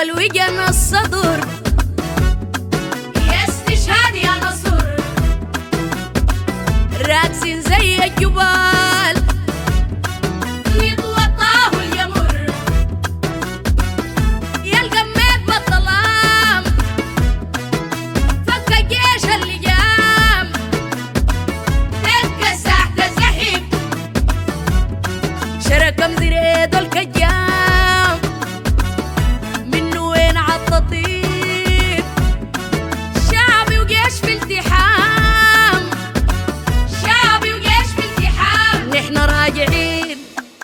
والوجن الصدر يا استشهاد يا نصر، راكسين زي الجبال يتوطاه اليمر، يا القميت بالظلام فك الجيش اللي جام، تبقى ساحة الزحف شركة مزريد والكجام، منو وين عالتطيب شعبي وجيش في التحام، شعبي وجيش في التحام. نحن راجعين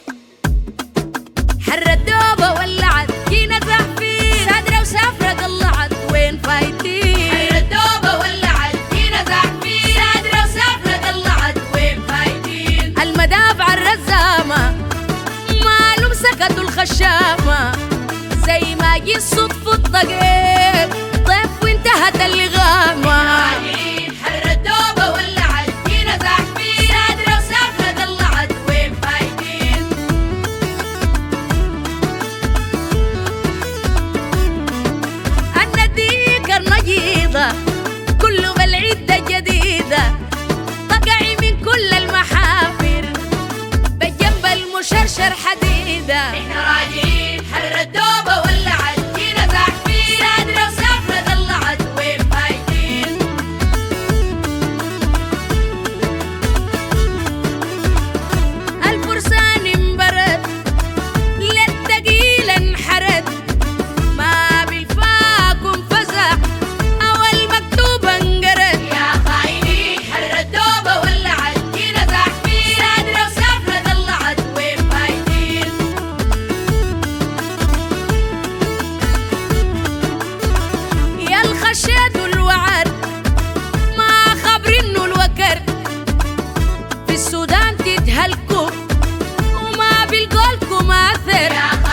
حر الدوبة ولعت جينا زحفين، سادرة وسافرة قلعت وين فايتين، حر الدوبة ولعت جينا زحفين، سادرة وسافرة قلعت وين فايتين. المدافع الرزامة مالهم سكتوا الخشامة، زي ما جي الصدف الطقيب طيف وانتهت اللغامة. حر الدوبة ولعت جينا زحفين، سادرة وسافرة قلعت وين فايتين. النديك النجيضة كله بالعدة جديدة، طقعي من كل المحافر بالجنب المشرشر حديدة. احنا راجعين حر الدوبة ولعت جينا زحفين، سادرة وسافرة قلعت وين فايتين. الفرسان انبرد للثقيل انحرد، ما بالفاكم فزع او المكتوب انقرد. يا خاينين حر الدوبة ولعت جينا زحفين، سادرة وسافرة قلعت وين فايتين. يا الخشيت والوعر ما خبر انه الوكر، في السودان تتهلكوا وما بالقولكم اثر.